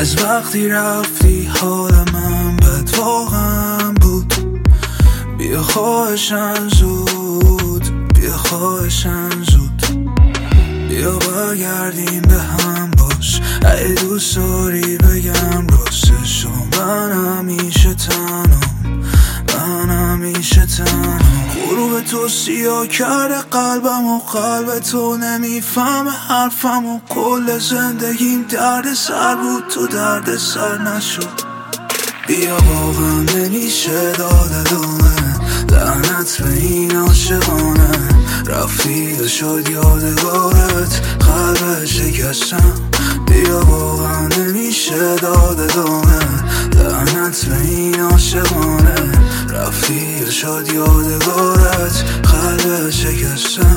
از وقتی رفتی حال من بد واقعا بود. بیا خواهشن زود، بیا خواهشن زود، بیا برگردیم به هم باش. اگه دوست داری بگم راستشو من همیشه تنم، من همیشه تنم. غروب تو سیاه کرده قلبم و قلب تو نمیفهم حرفم و کل زندگیم درد سر بود، تو درد سر نشد. بیا واقعا نمیشه داد دومه، لعنت به این عاشقانه. رفتی و شد یادگارت قلب شکستم. بیا واقعا نمیشه داد دومه، لعنت به این عاشقانه. رفتی و شد یادگارت قلب شکستم.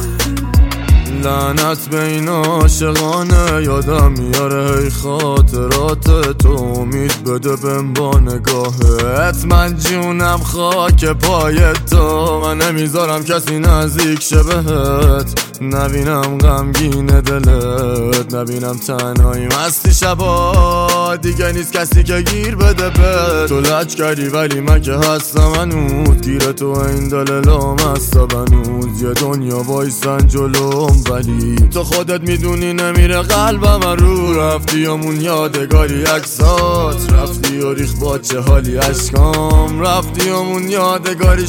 لعنت به این عاشقانه، یادم میاره هی خاطرات تو. امید بده بهم با نگاهت، من جونم خاک پای تو. من نمیذارم کسی نزدیک شه بهت، نبینم غمگین دلت، نبینم تنهایی مستی شبا. دیگه نیست کسی که گیر بده به تو. لج کردی ولی من که هستم هنوز، گیر تو این دل لامست بنوز. یه دنیا وایسن جلوم ولی تو خودت میدونی نمیره قلبم رو. رفتی همون یادگاری عکسات، رفتی و ریخ با چه حالی اشکام. رفتی همون یادگاری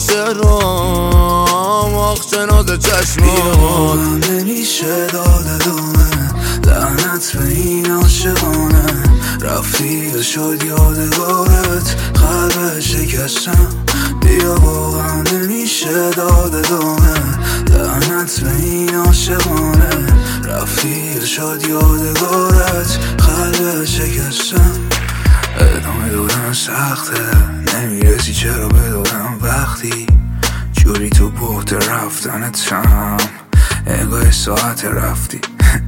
شرام، آخ چه ناز چشمات. نمیشه داده دومه، لعنت به این عاشقانه. رفتی و شد یادگارت قلب شکستم. بیا واقعا نمیشه داده دومه، لعنت به این عاشقانه. رفتی و شد یادگارت قلب شکستم. ادامه دادن سخته، نمیرسی چرا بدادم وقتی جوری تو بحت رفتنتم. انگاه ساعت رفتی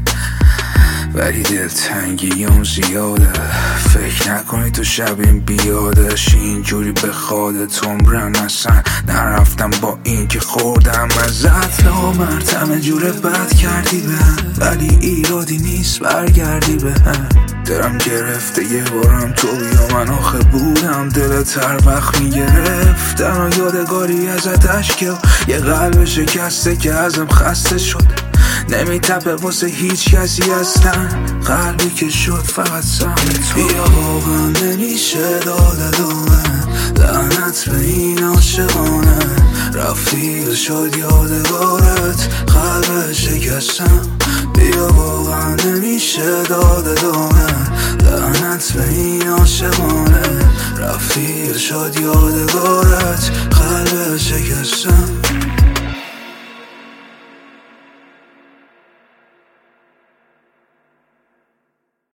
ولی دلتنگی اون زیاده. فکر نکنی تو شب این بیادش اینجوری به خودت عمرن. اصلا نرفتم با این که خوردم ازت نامرتم. جور بد کردی بهم ولی ایرادی نیست برگردی بهم. دلم گرفته یه بارم تو بیا، من آخه بودم دلت هر وقت میگرفتن. و یادگاری ازت اشکه و یه قلب شکسته که ازم خسته شد. نمیتپه واسه هیچ کسی اصلا، قلبی که شد فقط سهم تو. بیا واقعا نمیشه داده دومه، لعنت به این عاشقانه. رفتی و شد یادگارت قلب شکستم. بیا واقعا نمیشه داده دومه، لعنت به این عاشقانه. رفتی و شد یادگارت قلب شکستم.